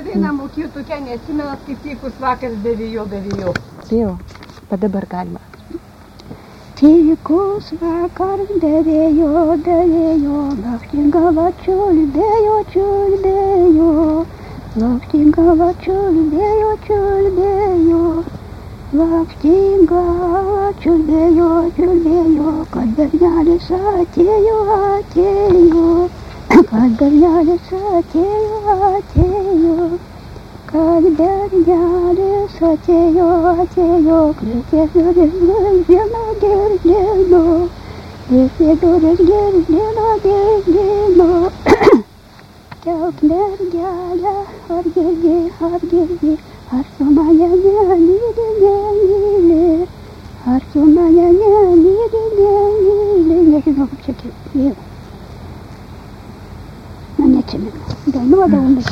Viena mokytoja neatsimena, kaip tykus vakar bevijo. Jo, bet dabar galima. Tykus vakar bevijo, lakštingala čiulbėjo. Lakštingala čiulbėjo. Lakštingala čiulbėjo, kad bernelis atėjo. Kad bernelis atėjo. Kad bernelis atėjo, krėtė duris gergždino. Krėtė duris gergždino. Kelk mergelę, ar girdi, ar tu mane nemyli, ar tu mane nemyli. Nežinau, kaip čia kaip. Na, neatsimenu. Dainuodavau, bet